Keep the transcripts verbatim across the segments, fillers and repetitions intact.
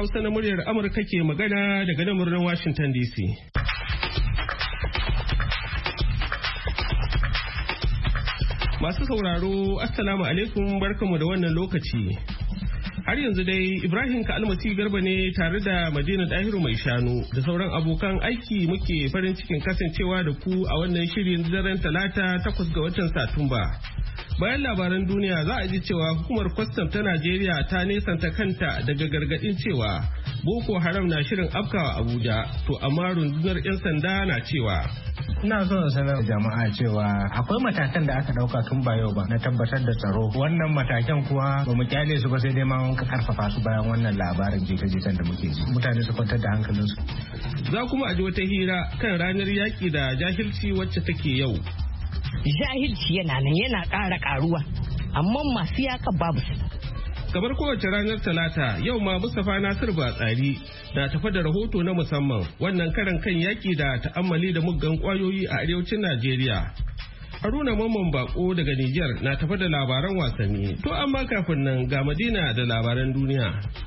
Hausa na muryar Amurka ke magana daga nan birnin Washington D C. Masu sauraro, Assalamu alaikum, barkamu da wannan lokaci. Har yanzu dai Ibrahim Ka'almasi Garba ne tare da Madina Dahiru mai shanu da sauran abokan aiki muke farin cikin kasancewa da ku a wannan shirin daren Talata takwas ga watan Satumba. Bayan labaran duniya za a ji cewa hukumar kwastam ta Najeriya ta nesanta kanta daga gargadin cewa Boko Haram na shirin afkawa Abuja, to amma rundunar 'yan sanda na cewa ina so sanar da jama'a cewa akwai matakan da aka dauka tun ba yau ba na tabbatar da tsaro. Wannan matakan kuwa ba mu kyale su ba sai dai ma mun karfafa su bayan wannan labarin jita-jitan da muke ji. Mutane su kwantar da hankalinsu. Za kuma a ji wata hira kan ranar yaki da jahilci wacce take yau. Jahilci yana nan yana ƙara ƙaruwa, amma masu yaka babu su. Kamar kowace ranar Talata, yau ma Mustapha Nasir Batsari na tafa da rahoto na musamman wannan karan kan yaki da ta'ammali da muggan kwayoyi a arewacin Najeriya. Haruna Mamman Bako daga Nijar na tafa da labaran wasanni. To amma kafin nan ga Madina da labaran duniya.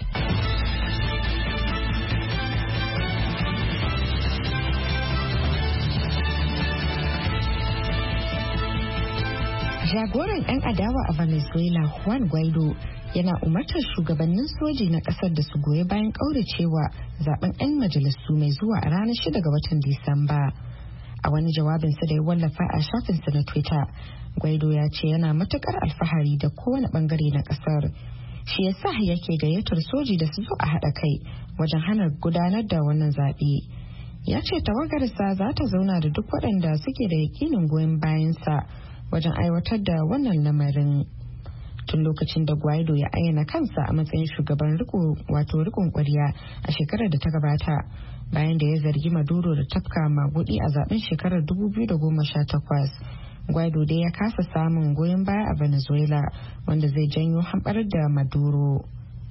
Jagoran 'yan adawa a Venezuela Juan Guaido yana umartar shugabannin soji na kasar da su goyi bayan kauracewa zaben 'yan majalisu mai zuwa a ranar shida ga watan Disamba. A wani jawabinsa da ya wallafa a shafinsa na Twitter, Guaido ya ce yana matukar alfahari da kowane bangare na kasar. Shi yasa yake gayyatar soji da su zo a haɗa kai wajen hana gudanar da wannan zaɓe. Ya ce tawagarsa za ta zauna da duk waɗanda suke da yakinin goyon bayansa wajen aiwatar da wannan lamarin. Tun lokacin da Guaido ya ayyana kansa a matsayin shugaban riko wato rikon kwarya a shekarar da ta gabata, bayan da ya zargi Maduro da tafka magudi a zaben shekarar dubu biyu da goma sha takwas. Guaido dai ya kasa samun goyon baya a Venezuela, wanda zai janyo hamɓarar da Maduro.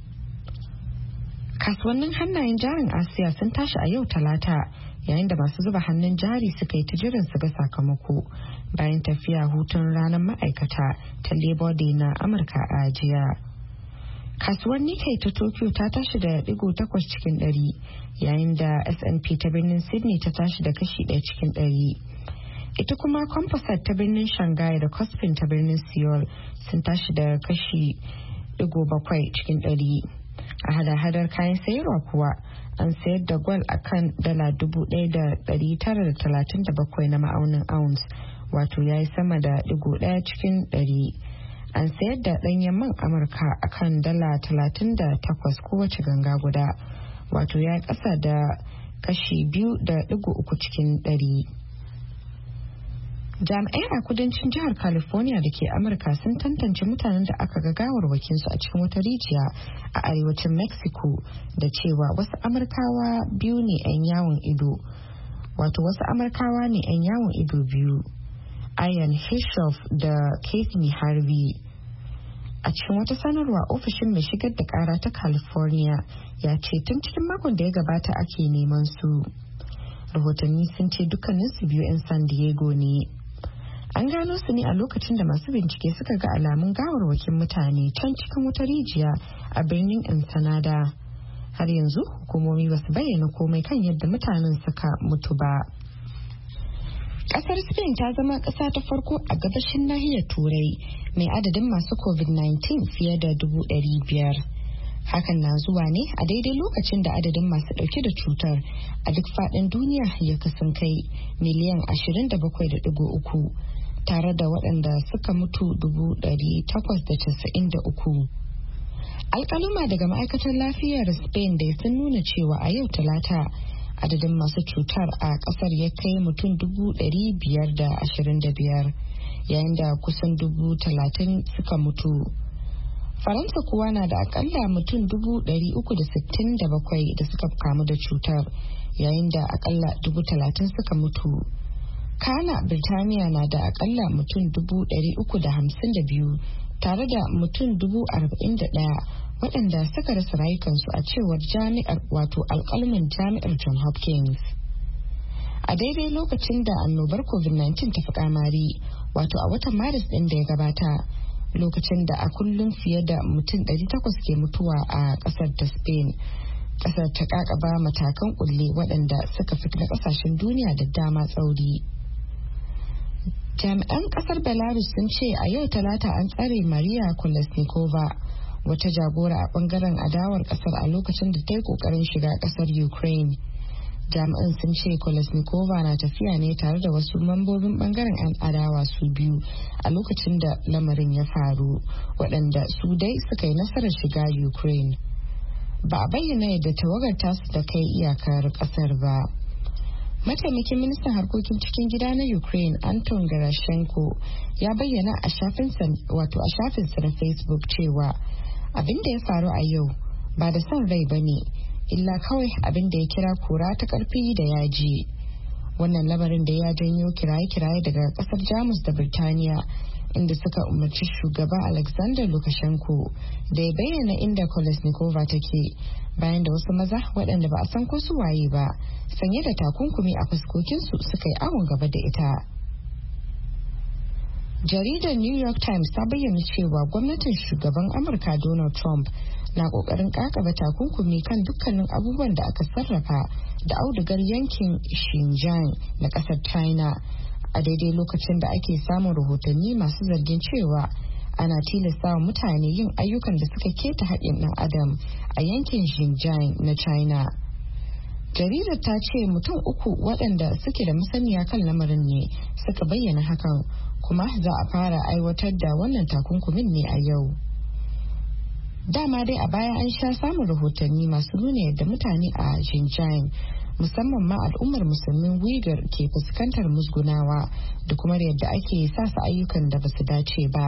Kasuwannin hannayen jarin Asiya sun tashi a yau Talata, yayin da masu zuba hannun jari suka yi ta jiran su ga sakamako bayan tafiya hutun ranar ma'aikata ta Labor Day na Amurka a jiya. Kasuwar Nikkei ta Tokyo ta tashi da digo takwas cikin ɗari, yayin da S and P ta birnin Sydney ta tashi da kashi ɗaya cikin ɗari. Ita kuma Composite ta birnin Shanghai da Kospi ta birnin Seoul sun tashi da kashi digo bakwai cikin ɗari. A hada-hadar kayan sayarwa kuwa an sayar da gwal a kan dala dubu ɗaya da ɗari tara da talatin da bakwai na ma'aunin ounce, wato ya yi sama da digo ɗaya cikin ɗari. An sayar da ɗanyen man Amurka a kan dala talatin da takwas kowace ganga guda, wato ya yi ƙasa da kashi biyu da digo uku cikin ɗari. Jami'ai a kudancin jihar California da ke Amurka sun tantance mutanen da aka ga gawarwakinsu a cikin wata rijiya a arewacin Mexico da cewa wasu Amurkawa biyu ne 'yan yawon ido. Wato wasu Amurkawa ne 'yan yawon ido biyu, Ian Hishoff da Casey Harvey. A cikin wata sanarwa, ofishin mai shigar da kara ta California ya ce tun cikin makon da ya gabata ake neman su. Rahotanni sun ce dukkaninsu biyu 'yan San Diego ne. An gano su ne a lokacin da masu bincike suka ga alamun gawarwakin mutane can cikin wata rijiya a birnin Ensenada. Har yanzu hukumomi ba su bayyana komai kan yadda mutanen suka mutu ba. Kasar Spain ta zama kasa ta farko a gabashin nahiyar Turai mai adadin masu covid nineteen fiye da dubu ɗari biyar. Hakan na zuwa ne a daidai lokacin da adadin masu ɗauke da cutar a duk faɗin duniya ya kasan kai miliyan ashirin da bakwai da digo uku. Tare da waɗanda suka mutu dubu ɗari takwas da casa'in da uku. Alƙaluma daga ma'aikatar lafiyar Spain da sun nuna cewa a yau Talata adadin masu cutar a ƙasar ya kai mutum dubu ɗari biyar da ashirin da biyar, yayin da kusan dubu talatin suka mutu. Faransa kuwa na da akalla mutum dubu ɗari uku da sittin da bakwai da suka kamu da cutar, yayin da akalla dubu talatin suka mutu. Kana Birtaniya na da akalla mutum dubu ɗari uku da hamsin da biyu tare da mutum dubu arba'in da ɗaya waɗanda suka rasa rayukansu a cewar jami'ar wato alƙalmin jami'ar John Hopkins. A daidai lokacin da annobar covid nineteen ta fi kamari, wato a watan Maris ɗin da ya gabata, lokacin da a kullum fiye da mutum ɗari takwas ke mutuwa a ƙasar ta Spain. Ƙasar ta ƙaƙaba matakan kulle waɗanda suka fi na ƙasashen duniya da dama tsauri. Jami'an ƙasar Belarus sun ce a yau talata an tsare Maria Kolesnikova, wata jagora a ɓangaren adawar ƙasar a lokacin da ta yi ƙoƙarin shiga ƙasar Ukraine. Jami'an sun ce Kolesnikova na tafiya ne tare da wasu mambobin ɓangaren 'yan adawa su biyu a lokacin da lamarin ya faru, waɗanda su dai suka yi nasarar shiga Ukraine. Ba a bayyana yadda tawagar tasu da kai iyakar ƙasar ba. Mataimakin ministan harkokin cikin gida na Ukraine Anton Garashenko ya bayyana a shafinsa wato a shafinsa na Facebook cewa abin da ya faru a yau ba da son rai ba ne, illa kawai abin da ya kira kura ta karfi da yaji. Wannan lamarin da ya janyo kiraye-kiraye daga kasar Jamus da Birtaniya, inda suka umarci shugaba Alexander Lukashenko da ya bayyana inda Kolesnikova take, bayan da wasu maza waɗanda ba a san ko su waye ba sanye da takunkumi a fuskokinsu suka yi awon gaba da ita. Jaridar New York Times ta bayyana cewa gwamnatin shugaban Amurka Donald Trump na kokarin kakaba takunkumi kan dukkanin abubuwan da aka sarrafa da audugar yankin Xinjiang na kasar China, a daidai lokacin da ake samun rahotanni masu zargin cewa ana tilasta wa mutane yin ayyukan da suka keta haƙƙin ɗan adam a yankin Xinjiang na China. Jaridar ta ce mutum uku waɗanda suke da masaniya kan lamarin ne suka bayyana hakan, kuma za a fara aiwatar da wannan takunkumin ne a yau. Dama dai a baya an sha samun rahotanni masu nuna yadda mutane a Xinjiang, musamman ma al'ummar musulmin Uyghur, ke fuskantar musgunawa da kuma yadda ake sa su ayyukan da basu dace ba.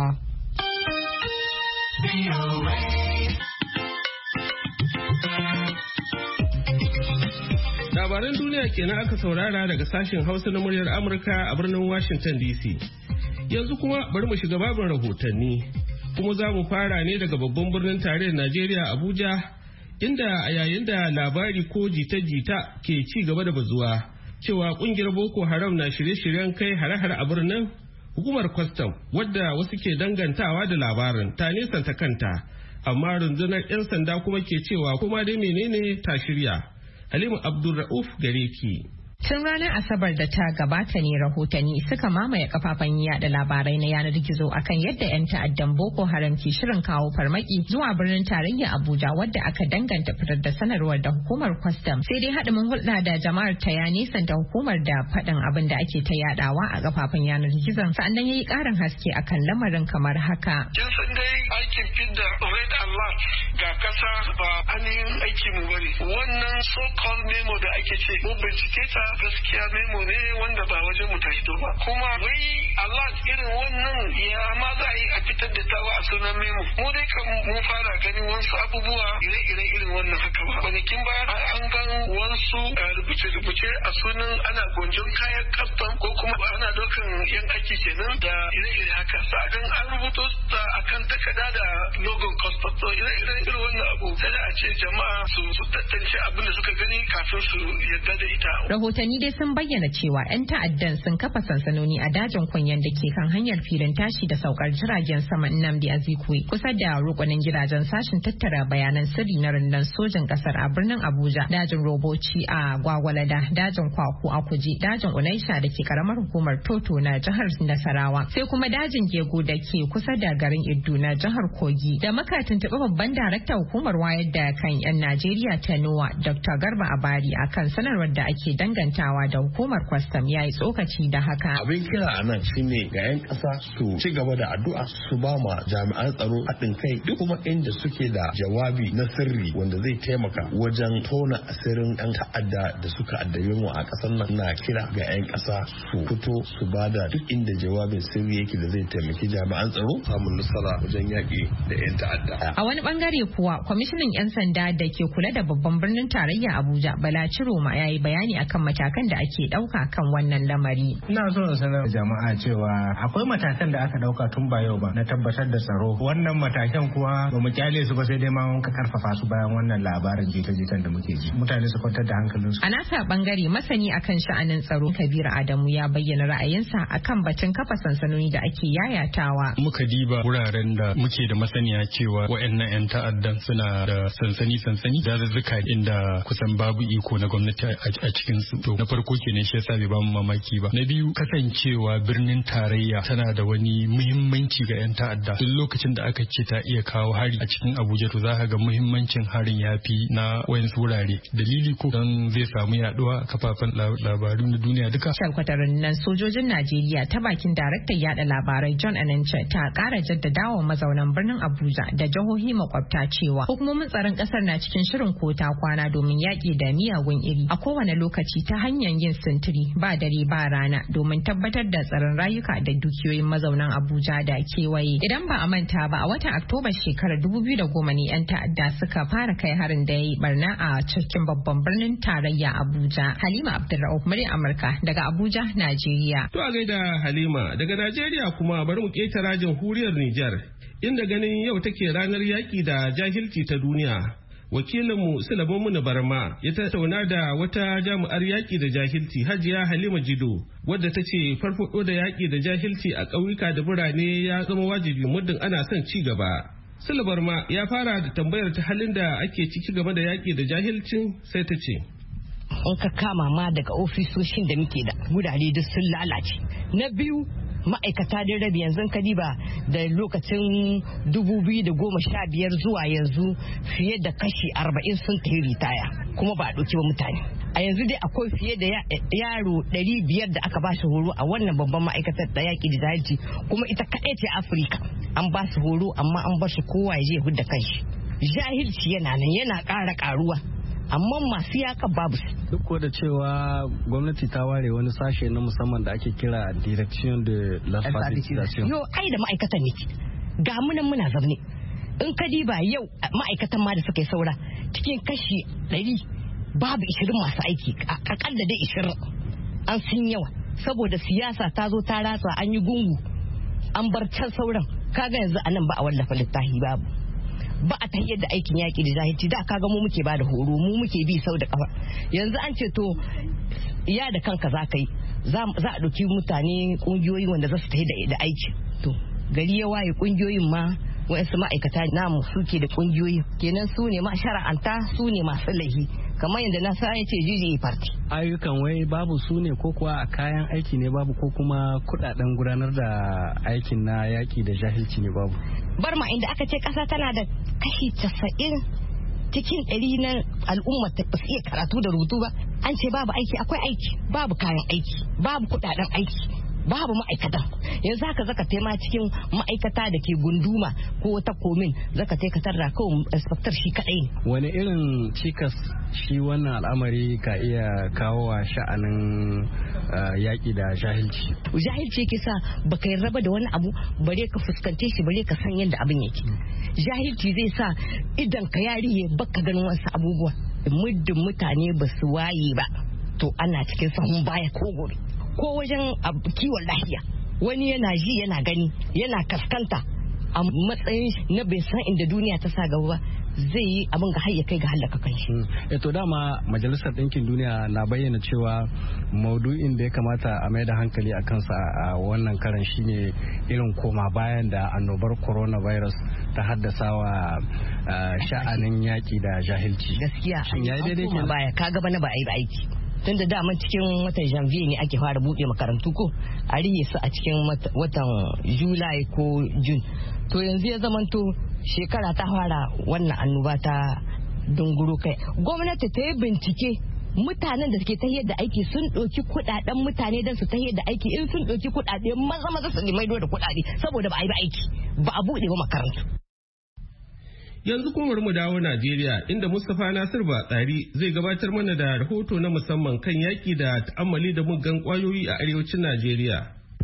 Labaran duniya kenan aka saurara daga sashen Hausa na muryar Amurka a birnin Washington D C. Yanzu kuma bari mu shiga babin rahotanni, kuma za mu fara ne daga babban birnin tarayyar Najeriya Abuja, inda a yayin da labari ko jita-jita ke ci gaba da bazuwa cewa kungiyar Boko Haram na shirye-shiryen kai hare-hare a birnin, hukumar kwastam wadda wasu ke dangantawa da labarin ta nesanta kanta, amma rundunar 'yan sanda kuma ke cewa kuma dai menene ta shirya. Halima Abdulra'uf gare ki. Tun ranar Asabar da ta gabata ne rahotanni suka mamaye kafafen yada labarai na yanar gizo akan yadda 'yan ta'addan Boko Haram ke shirin kawo farmaki zuwa birnin tarayya Abuja, wadda aka danganta fitar da sanarwar da hukumar kwastam. Sai dai haɗin hulɗa da jama'ar ta ya nisanta hukumar da faɗin abin da ake ta yadawa a kafafen yanar gizon, sannan yayi ƙarin haske akan lamarin kamar haka. Kin san dai aikin fidda red alert ga kasa ba ainihin aiki mu bane. Wannan so-called memo da ake ce mu bincike ta gaskiya memo ne wanda ba wajen mu ta hito ba, kuma wai Allah irin wannan ya ma za a yi a fitar da tawa a sunan memo. Mu dai kan mun fara ganin wasu abubuwa ire-ire irin wannan haka ba. Kwanakin baya an gan wasu rubuce-rubuce a sunan ana gonjon kayan kastam ko kuma ana dokan yan aiki kenan da ire-ire haka. Sa'adan an rubuto ta akan takarda da logon kastam. To ire-ire irin wannan abu sai a ce jama'a su tattance abin da suka gani kafin su yadda da ita. Rahotanni dai sun bayyana cewa 'yan ta'addan sun kafa sansanoni a dajin kunyan da ke kan hanyar filin tashi da saukar jiragen sama Nnamdi Azikiwe kusa da rukunin gidajen sashin tattara bayanan sirri na rundunar sojin kasar a birnin Abuja, dajin Roboci a Gwagwalada, dajin Kwaku a Kuji, dajin Unaisha da ke karamar hukumar Toto na jihar Nasarawa, sai kuma dajin Gego da ke kusa da garin Iddu na jihar Kogi. Da muka tuntuɓi babban daraktan hukumar wayar da kan 'yan Najeriya ta NOWA, Doctor Garba Abari, akan sanarwar da ake dangantawa da hukumar kwastam, ya yi tsokaci da haka. Abin kira a nan shine ga 'yan ƙasa su ci gaba da addu'a, su ba ma jami'an tsaro haɗin kai duk kuma inda suke da jawabi na sirri wanda zai taimaka wajen tona asirin 'yan ta'adda da suka addabe mu a ƙasar nan. Na kira ga 'yan ƙasa su fito su ba da duk inda jawabin sirri yake da zai taimaki jami'an tsaro samun nasara wajen yaƙi da 'yan ta'adda. A wani bangare kuwa, kwamishinan 'yan sanda da ke kula da babban birnin tarayya Abuja, Bala Ciroma, ya yi bayani akan matakan matakan da ake ɗauka kan wannan lamari. Ina so in sanar jama'a cewa akwai matakan da aka ɗauka tun ba yau ba na tabbatar da tsaro. Wannan matakan kuwa ba mu kyale su ba sai dai ma mun karfafa su bayan wannan labarin jita-jitan da muke ji. Mutane su kwantar da hankalinsu. A nasa bangare masani akan sha'anin tsaro Kabiru Adamu ya bayyana ra'ayinsa akan batun kafa sansanoni da ake yayatawa. Muka diba wuraren da muke da masaniya cewa waɗannan 'yan ta'addan suna da sansani-sansani dazuzzuka inda kusan babu iko na gwamnati a cikin su. To na farko kenan shi yasa bai ba mu mamaki ba. Na biyu kasancewa birnin tarayya tana da wani muhimmanci ga 'yan ta'adda. Duk lokacin da aka ce ta iya kawo hari a cikin Abuja to za ka ga muhimmancin harin yafi na wayansu wurare. Dalili ko dan zai samu yaduwa a kafafen labaru na duniya duka. Shalkwatarin nan sojojin Najeriya ta bakin daraktan yada labarai John Ananche ta kara jaddadawa mazaunan birnin Abuja da jihohi makwabta cewa hukumomin tsaron kasar na cikin shirin kota kwana domin yaƙi da miyagun iri a kowane lokaci ta hanyar yin sintiri ba dare ba rana domin tabbatar da tsaron rayuka da dukiyoyin mazaunan Abuja da kewaye. Idan ba a manta ba a watan Oktoba shekarar dubu biyu da goma ne 'yan ta'adda suka fara kai harin da ya yi barna a cikin babban birnin tarayya Abuja. Halima Abdulra'uf murya Amurka daga Abuja, Najeriya. To a gaida Halima daga Najeriya kuma bari mu ketara jamhuriyar Nijar inda ganin yau take ranar yaƙi da jahilci ta duniya. Wakilinmu Sulaiman Barma ya tattauna da wata jami'ar yaƙi da jahilci Hajiya Halima Jido wadda ta ce farfaɗo da yaƙi da jahilci a ƙauyuka da birane ya zama wajibi muddin ana son ci gaba. Sulaiman Barma ya fara da tambayar ta halin da ake ciki game da yaƙi da jahilcin sai ta ce. In ka kama ma daga ofisoshin da muke da wurare duk sun lalace. Na biyu ma'aikata da rabi yanzu kadiba da lokacin dubu biyu da goma sha biyar zuwa yanzu fiye da kashi arba'in sun tafi ritaya kuma ba a ɗauki ba mutane. A yanzu dai akwai fiye da yaro ɗari biyar da aka ba shi horo a wannan babban ma'aikatar da yaƙi da jahilci kuma ita kaɗai ce Afirka an ba su horo amma an bar shi kowa ya je hudda kanshi. Jahilci yana nan yana ƙara ƙaruwa. Amma masu yaƙa babu su. Duk da cewa gwamnati ta ware wani sashe na musamman da ake kira Direction de l'Alphabetisation. Yo ai da ma'aikatan ne. Ga munan muna zaune. In ka diba yau ma'aikatan ma da suka yi saura cikin kashi ɗari babu ishirin masu aiki akalla dai ishirin an sun yawa saboda siyasa ta zo ta ratsa an yi gungu an bar can sauran kaga yanzu anan ba a wallafa littafi babu. Ba a tahiyar da aikin yaƙi da jahilci da kaga mu muke ba da horo mu muke bi sau da kafa yanzu an ce to ya da kanka za ka yi za a ɗauki mutane ƙungiyoyi wanda za su tafi da aiki to gari ya waye ƙungiyoyin ma wa'yansu ma'aikata namu suke da ƙungiyoyi kenan su ne ma shara'anta su ne masu laihi kamar yadda na sa ya ce jiji party ayyukan wai babu su ne ko kuwa a kayan aiki ne babu ko kuma kudaden gudanar da aikin na yaƙi da jahilci ne babu. Barma inda aka ce ƙasa tana da kashi casa'in cikin ɗari na al'umma ta ba su iya karatu da rubutu ba an ce babu aiki akwai aiki babu kayan aiki babu kudaden aiki babu ma'aikata yanzu haka zaka tema cikin ma'aikata da ke gunduma ko wata komin zaka tai ka tarra kawai inspector shi kadai ne. Wani irin cikas shi wannan al'amari ka iya kawo wa sha'anin yaƙi da jahilci? Jahilci yake sa baka yarda da wani abu bare ka fuskante shi bare ka san yadda abin yake. Jahilci zai sa idan ka yariye baka ganin wasu abubuwa muddin mutane ba su waye ba to ana cikin sahun baya ko gobe. Ko wajen kiwon lafiya wani yana ji yana gani yana kaskanta a matsayin na bai san inda duniya ta sa gaba ba zai yi abin ga hayya kai ga halaka kanshi. E to dama majalisar ɗinkin duniya na bayyana cewa maudu'in da ya kamata a mai da hankali a kansa a wannan karan shine irin koma bayan da annobar coronavirus ta haddasa wa sha'anin yaki da jahilci. Gaskiya an koma baya kaga bana ba a yi aiki. Tun da daman cikin watan janvier ne ake fara buɗe makarantu ko a rihe su a cikin watan july ko june to yanzu ya zamanto shekara ta fara wannan annoba ta dunguro kai gwamnati ta yi bincike mutanen da suke tahiyar da aiki sun ɗauki kuɗaɗen mutane don su tahiyar da aiki in sun ɗauki kuɗaɗe maza maza su maido da kuɗaɗe saboda ba a yi ba aiki ba a buɗe ba makarantu. Yanzu kuma mu dawo Najeriya inda Mustapha Nasir Batsari zai gabatar mana da rahoto na musamman kan yaƙi da ta'ammali da muggan ƙwayoyi a arewacin Najeriya.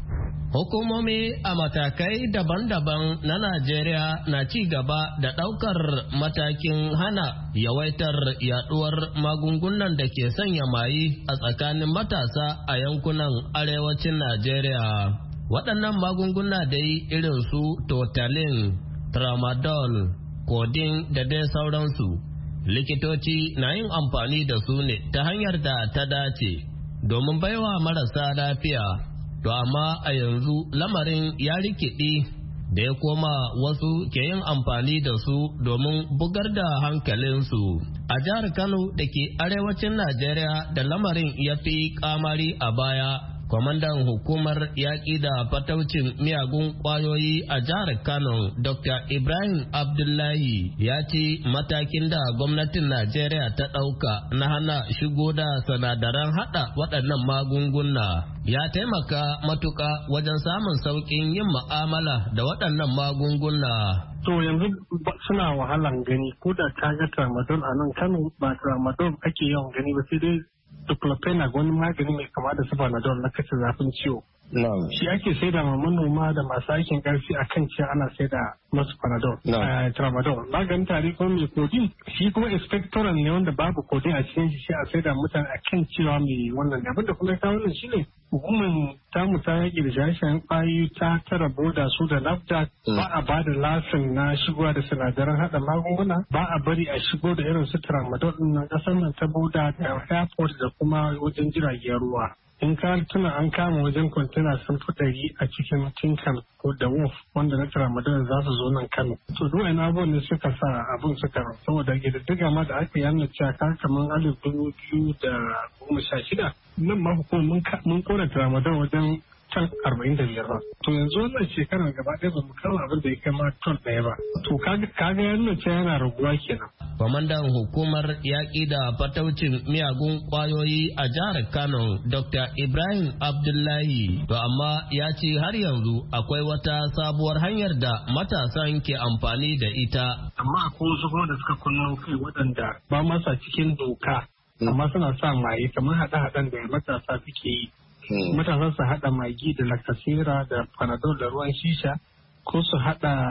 Hukumomi a matakai daban-daban na Najeriya na ci gaba da ɗaukar matakin hana yawaitar yaduwar magungunan da ke sanya maye a tsakanin matasa a yankunan arewacin Najeriya. Waɗannan magunguna dai irin su Totalin, Tramadol, Codeine da dai sauransu. Likitoci na yin amfani da su ne ta hanyar da ta dace domin baiwa marasa lafiya. To amma a yanzu lamarin ya rikide da ya koma wasu ke yin amfani da su domin bugar da hankalinsu. A jihar Kano da ke arewacin Najeriya da lamarin ya fi kamari a baya, kwamandan hukumar yaƙi da fataucin miyagun ƙwayoyi a jihar Kano, Doctor Ibrahim Abdullahi, ya ce matakin da gwamnatin Najeriya ta ɗauka na hana shigo da sinadaran haɗa waɗannan magunguna ya taimaka matuƙa wajen samun sauƙin yin mu'amala da waɗannan magunguna. To yanzu suna wahalan gani, ko da ta ga tramadol a nan Kano ba tramadol ake yawan gani ba, sai dai diclofenac, wani magani mai kama da su panadol na kashe zafin ciwo. Shi ake saida ma manoma da masu aikin karfi a kan cewa ana saida masu panadol, tramadol. Maganin tari kuma mai codeine, shi kuma expectorant ne wanda babu codeine a cikin shi a saida mutane a kan cewa mai wannan. Abin da kuma ya kawo wannan shi ne hukumar tamu ta yaƙi da shaye-shayen ƙwayoyi ta tara boda su da NAFDAC, ba a ba da lasin na shigowa da sinadaran haɗa magunguna, ba a bari a shigo da irin su tramadol ɗin na ƙasar nan ta boda da airport da kuma wajen jiragen ruwa. In ka tuna an kama wajen kwantena sun fi ɗari a cikin Tinkan ko da Wolf wanda na tramadol za su zo nan Kano. To duk wani abubuwan ne suka sa abin suka saboda ƙididdiga ma da aka yana cewa ka kamar alif dubu biyu da goma sha shida nan ma hukumar mun kora tramadol wajen can arba'in da biyar ba. To yanzu wannan shekarar gaba ɗaya ba mu kawo abin da ya kai ma ton ɗaya ba. To kaga ya nuna cewa yana raguwa kenan. Kwamandan hukumar yaƙi da fataucin miyagun ƙwayoyi a jihar Kano, Doctor Ibrahim Abdullahi, to amma ya ce har yanzu akwai wata sabuwar hanyar da matasan ke amfani da ita. Amma akwai wasu kuma da suka kunno kai waɗanda ba masa cikin doka, amma suna sa maye kamar haɗe-haɗen da matasa suke yi. Matasa su haɗa magi da lakasera da panadol da ruwan shisha, ko su haɗa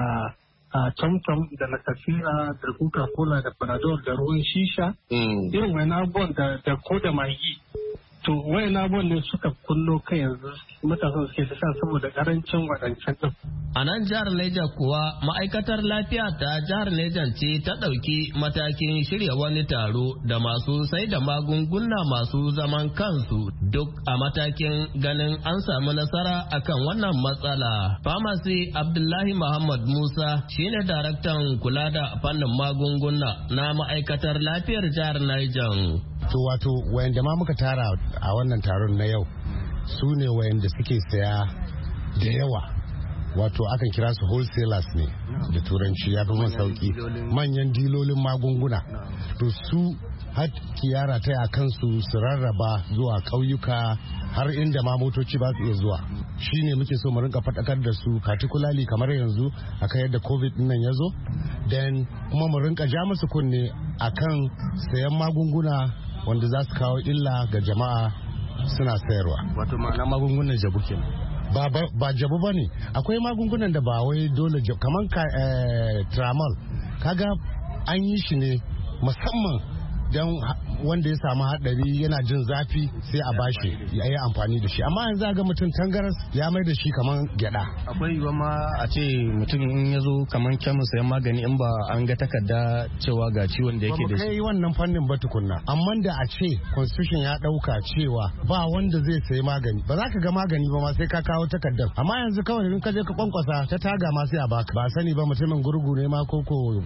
a tomtom da lakasera da coca-cola da panadol da ruwan shisha, irin wani abubuwan da ko da magi. To wayan abubuwan ne suka kullo kai yanzu matasan suke ta sha saboda karancin waɗancan ɗin. A nan jihar Niger kuwa ma'aikatar lafiya ta jihar Niger ce ta ɗauki matakin shirya wani taro da masu sai da magunguna masu zaman kansu duk a matakin ganin an samu nasara akan wannan matsala. Pharmacy Abdullahi Muhammad Musa shine daraktan kula da fannin magunguna na ma'aikatar lafiyar jihar Niger. To wato wayanda ma muka tara a wannan taron na yau su ne wayanda suke saya da yawa, wato akan kira su wholesalers ne da turanci, ya fi man sauki, manyan dilolin magunguna. To su har kiyara ta a kansu su rarraba zuwa ƙauyuka har inda ma motoci ba su iya zuwa. Shi ne muke so mu rinka faɗakar da su particularly kamar yanzu akan yadda covid nan ya zo, then kuma mu rinka ja musu kunne akan sayan magunguna wanda za su kawo illa ga jama'a suna sayarwa. Wato ma'ana magungunan jabu kenan. Ba, ba, ba jabu ba ne, akwai magungunan da ba wai dole jabu, kamar ka, eh, tramal kaga an yi shi ne musamman don wanda ya samu hadari yana jin zafi sai a bashi ya yi amfani da shi, amma yanzu ga mutum tangaras ya mai da shi kamar gyada. Akwai yiwuwa ma a ce mutum in ya zo kamar kyamun sayan magani in ba an ga takarda cewa ga ciwon da yake da shi. Ba mu kai wannan fannin ba tukunna, amma da a ce constitution ya dauka cewa ba wanda zai sayi magani, ba za ka ga magani ba ma sai ka kawo takardar, amma yanzu kawai in ka je ka kwankwasa ta taga ma sai a baka, ba sani ba mutumin gurgu ne ma koko.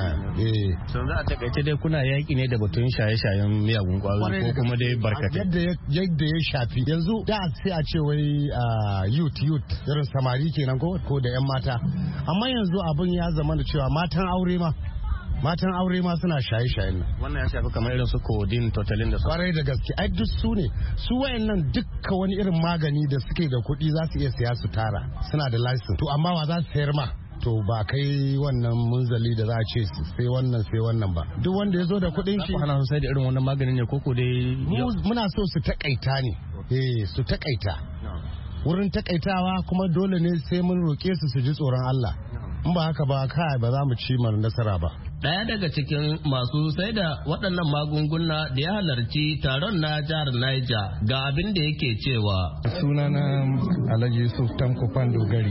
Eh. So za a takaice dai kuna yaki ne da tun shaye-shayen miyagun kwayoyi ko kuma dai barkatai yadda ya shafi yanzu da sai a ce wai youth youth irin samari kenan ko ko da yan mata, amma yanzu abin ya zama da cewa matan aure ma matan aure ma suna shaye-shayen nan. Wannan ya shafi kamar irin su codeine, totalin da su. Kwarai da gaske, ai duk su ne su wayannan dukka wani irin magani da suke da kuɗi za su iya siya su tara, suna da license, to amma wa za su sayar ma? To ba kai wannan munzali da za a ce sai wannan sai wannan ba, duk wanda ya zo da kuɗin shi. Ana sai da irin wannan maganin ne koko dai muna so su takaita ne, eh su takaita wurin takaitawa kuma dole ne sai mun roƙe su su ji tsoron Allah. In ba haka ba kai ba za mu ci mana nasara ba. Daya daga cikin masu sai da waɗannan magunguna da ya halarci taron na jihar Niger ga abin da yake cewa. Sunana Alhaji Yusuf Tanko Fando Gari.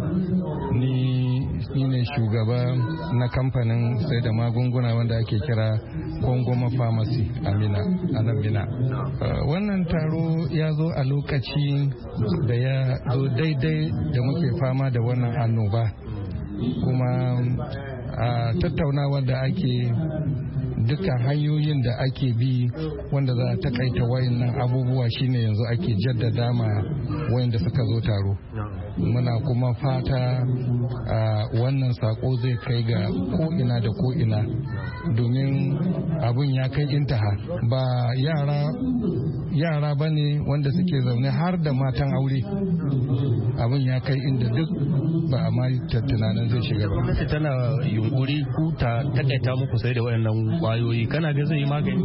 Ni ne shugaba na kamfanin sai da magunguna wanda ake kira Kongoma Pharmacy a Mina, a nan Mina. Wannan taro ya zo a lokaci da ya zo daidai da muke fama da wannan annoba. Kuma a tattaunawa da ake dukkan hanyoyin da ake bi wanda za a takaita wayannan abubuwa shine yanzu ake jaddada ma wayanda suka zo taro. Muna kuma fata wannan sako zai kai ga ko'ina da ko'ina domin abun ya kai intaha ba yara yara ba ne wanda suke zaune har da matan aure abun ya kai inda duk ba a ma tunanin zai shiga ba. Gwamnati tana yunkuri ku ta takaita muku sai da wayannan kwayoyi kana ga zai yi magani?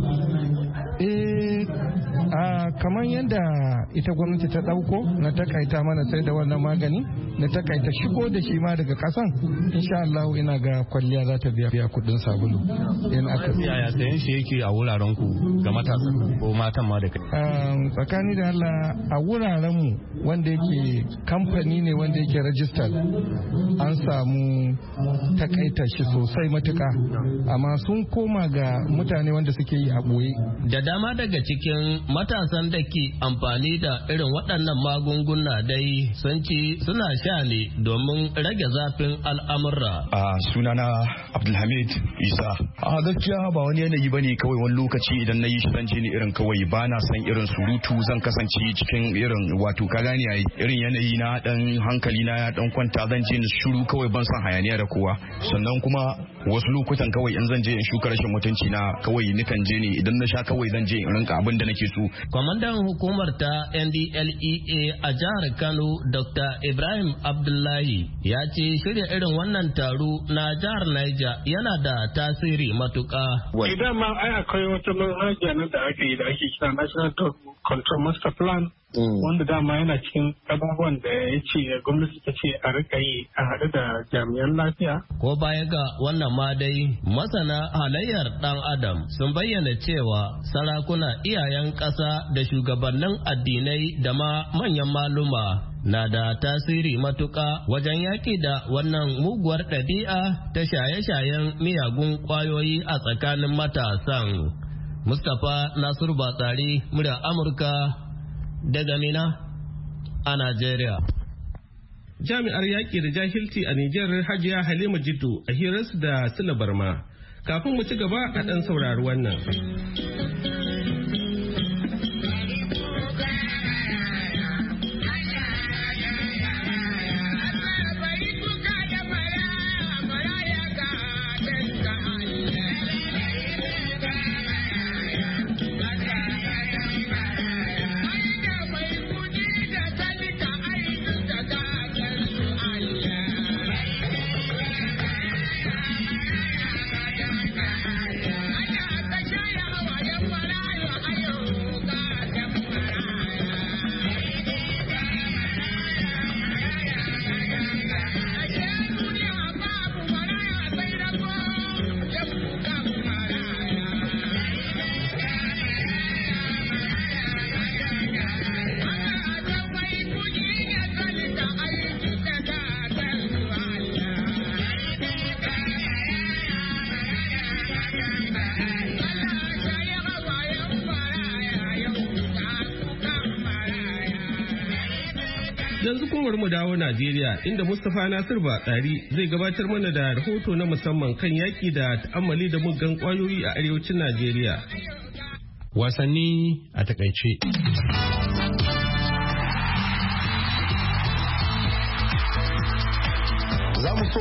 Eh a kamar yadda ita gwamnati ta dauko na takaita mana sai da wannan magani na takaita shigo da shi ma daga kasan insha Allah ina ga kwalliya za ta biya biya kudin sabulu. In aka yaya sayan shi yake a wuraren ku ga matasa ko matan ma da kai? Tsakani da Allah a wuraren mu wanda yake kamfani ne wanda yake registered an samu takaita shi sosai matuka amma sun koma ga mutane wanda suke yi a boye. Da dama daga cikin matasan da ke amfani da irin waɗannan magunguna dai sun ci suna sha ne domin rage zafin al'amura. A sunana Abdulhamid Isa. A gaskiya ba wani yanayi bane kawai wani lokaci idan na yi shi zan je ni irin kawai ba na san irin surutu zan kasance cikin irin wato ka gane yayi irin yanayi na dan hankali na ya dan kwanta zan je ni shiru kawai ban san hayaniya da kowa. Sannan kuma wasu lokutan kawai in zan je in shuka rashin mutunci na kawai nikan je ne idan na sha kawai zan je in rinka abin da nake so. Kwamandan hukumar ta N D L E A a jihar Kano Doctor Ibrahim Abdullahi ya ce shirya irin wannan taro na jihar Niger yana da tasiri matuƙa. Idan ma ai akwai wata manhaja nan da ake yi da ake kira National Drug Control Master Plan wanda dama yana cikin abubuwan da ya ce gwamnati ta ce a rika yi a haɗu da jami'an lafiya. Ko baya ga wannan ma dai masana halayyar ɗan adam sun bayyana cewa sarakuna iyayen ƙasa da shugabannin addinai da ma manyan maluma na da tasiri matuƙa wajen yaƙi da wannan muguwar ɗabi'a ta shaye-shayen miyagun ƙwayoyi a tsakanin matasan. Mustapha Nasiru Batsari, murya Amurka daga Mina a Najeriya. Jami'ar yaƙi da jahilci a Nijar Hajiya Halima Jiddu a hirarsu da Sula Barma. Kafin mu ci gaba a ɗan saurari wannan. Yanzu kuma mu dawo Najeriya inda Mustapha Nasir Batsari zai gabatar mana da rahoto na musamman kan yaki da ta'ammali da muggan kwayoyi a arewacin Najeriya. Wasanni a takaice. Za mu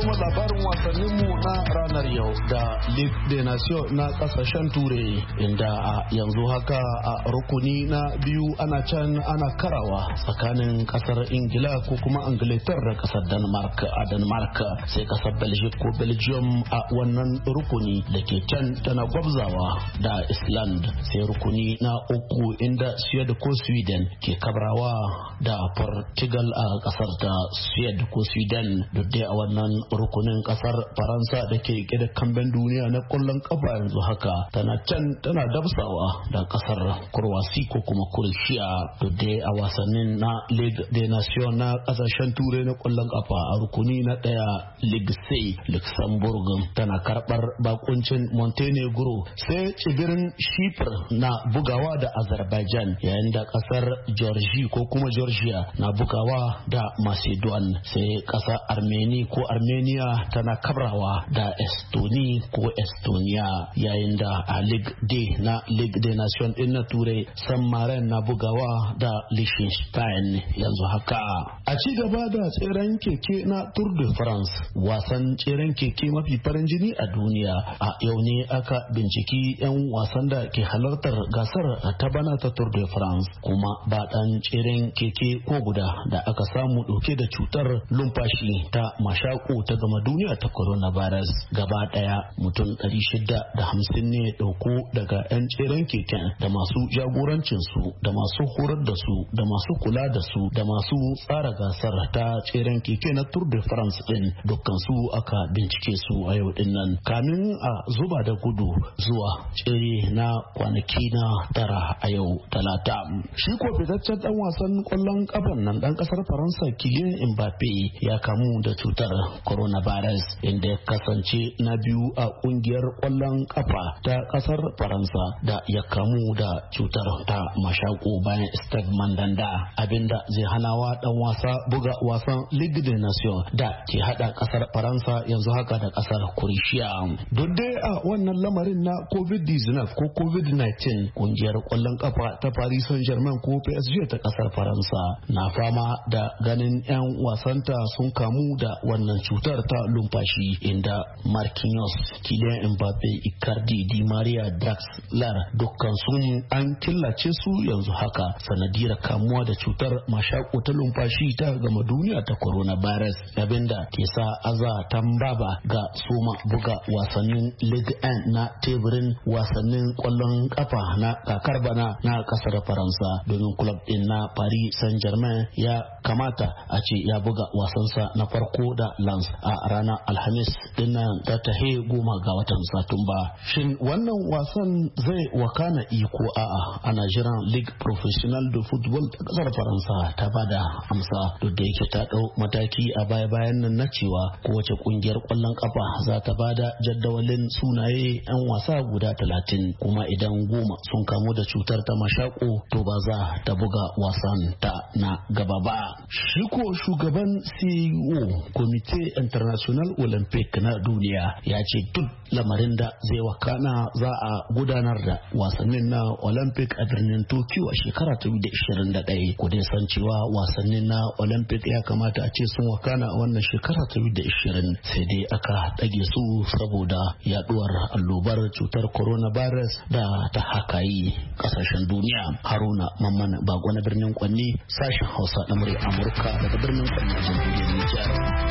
soma labarin wasanninmu na ranar yau da Ligue des Nations na kasashen Turai inda a yanzu haka a rukuni na biyu ana can ana karawa tsakanin kasar Ingila ko kuma Angleterre da kasar Denmark a Denmark sai kasar Belgium ko Belgium a wannan rukuni da ke can tana gwabzawa da Iceland sai rukuni na uku inda Sweden ko Sweden ke kabrawa da Portugal a kasar ta Sweden ko Sweden duk dai a wannan rukunin kasar Faransa da ke rike da kamben duniya na kullun kafa yanzu haka tana can tana dabsawa da kasar Croatia ko kuma Croatia duk dai a wasannin na Ligue des Nations na kasashen turai na kullun kafa a rukuni na daya Ligue C Luxembourg tana karbar bakuncin Montenegro sai tsibirin Chypre na bugawa da Azerbaijan yayin da kasar Georgia ko kuma Georgia na bugawa da Macedon sai kasar Armenia ko Armenia tana kabrawa da Estonia ko Estonia yayin da a Ligue D na Ligue des Nations din na turai San Marino na bugawa da Liechtenstein yanzu haka a ci gaba da tseren keke na Tour de France wasan tseren keke mafi farin jini a duniya a yau ne aka binciki 'yan wasan da ke halartar gasar ta bana ta Tour de France kuma ba dan tseren keke ko guda da aka samu dauke da cutar lumfashi ta mashako ta gama duniya ta coronavirus gaba daya mutum ɗari shida da hamsin ne dauko daga 'yan tseren keken da masu jagorancin su da masu horar da su da masu kula da su da masu tsara gasar ta tseren keke na Tour de France din dukkan su aka bincike su a yau din nan kamin a zuba da gudu zuwa tsere na kwanaki na tara a yau talata shi ko fitaccen dan wasan kwallon kafan nan dan kasar Faransa Kylian Mbappe ya kamu da cutar coronavirus inda ya kasance na biyu a kungiyar kwallon kafa ta kasar Faransa da ya kamu da cutar ta mashako bayan Stade Mandanda abinda zai hanawa dan wasa buga wasan Ligue des Nations da ke hada kasar Faransa yanzu haka da kasar Croatia duk dai a wannan lamarin na covid nineteen ko covid nineteen kungiyar kwallon kafa ta Paris Saint-Germain ko P S G ta kasar Faransa na fama da ganin 'yan wasanta sun kamu da wannan cutar ta lumfashi inda Marquinhos, Kylian Mbappe, Icardi, Di Maria, Draxler dukkan sun an killace su yanzu haka sanadiyar kamuwa da cutar mashako ta lumfashi ta gama duniya ta coronavirus abinda ke sa aza tambaba ga soma buga wasannin Ligue one na teburin wasannin kwallon kafa na kakar bana na kasar Faransa domin club din na Paris Saint-Germain ya kamata a ce ya buga wasansa na farko da Lens a ranar Alhamis din nan ta tahe goma ga watan Satumba shin wannan wasan zai wakana iko a'a ana jiran Ligue Professionnel de Football ta kasar Faransa ta bada amsa duk da yake ta dau mataki a baya-bayan nan na cewa kowace kungiyar kwallon kafa za ta bada jaddawalin sunaye 'yan wasa guda talatin kuma idan goma sun kamu da cutar ta mashako to ba za ta buga wasan ta na gaba ba shi ko shugaban C E O Comité International Olympic na duniya ya ce duk lamarin da zai wakana za a gudanar da wasannin na Olympic a birnin Tokyo a shekara ta dubu biyu da ishirin da ɗaya ku dai san cewa wasannin na Olympic ya kamata a ce sun wakana a wannan shekara ta dubu biyu da ishirin sai dai aka ɗage su saboda yaduwar allobar cutar coronavirus da ta hakayi kasashen duniya. Haruna Mamman Bago na birnin Kwanni sashen Hausa na murya Amurka daga birnin Kwanni jamhuriyar Nijar.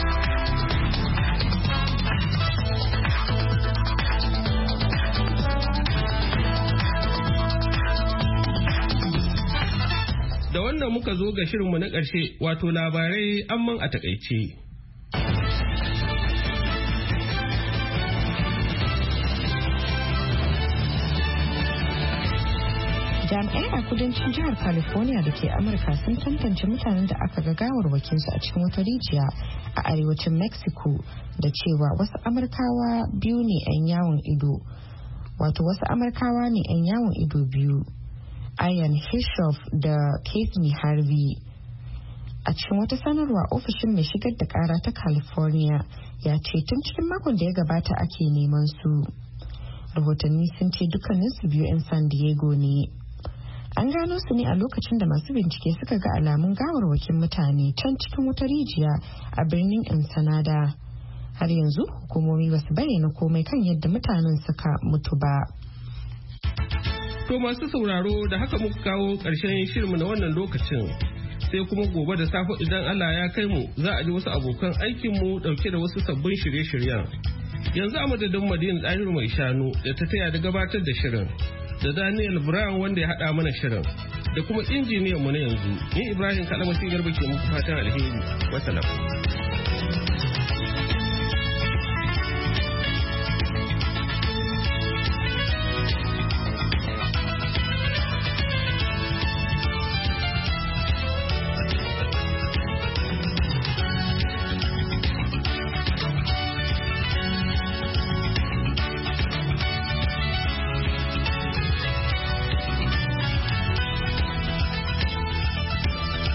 Da wannan muka zo ga shirinmu na ƙarshe wato labarai amman a takaice. Jami'ai a kudancin jihar California da ke Amurka sun tantance mutanen da aka ga gawarwakinsu a cikin wata rijiya a arewacin Mexico da cewa wasu Amurkawa biyu ne 'yan yawon ido. Wato wasu Amurkawa ne 'yan yawon ido biyu. Ian Hishoff da Kathleen Harvey. A cikin wata sanarwa ofishin mai shigar da kara ta California ya ce tun cikin makon da ya gabata ake neman su. Rahotanni sun ce dukkaninsu biyu 'yan San Diego ne. An gano su ne a lokacin da masu bincike suka ga alamun gawarwakin mutane can cikin wata rijiya a birnin Ensenada. har yanzu hukumomi ba su bayyana komai kan yadda mutanen suka mutu ba. To masu sauraro da haka muka kawo ƙarshen shirinmu na wannan lokacin. Sai kuma gobe da safe idan Allah ya kai mu za a ji wasu abokan aikinmu ɗauke da wasu sabbin shirye-shiryen. Yanzu a madadin Madina Dahiru mai shanu da ta taya da gabatar da shirin. Da Daniel Brown wanda ya haɗa mana shirin. Da kuma injiniyan mu na yanzu. Ni Ibrahim Kalamasi Garba ke muku fatan alheri. Wassalam.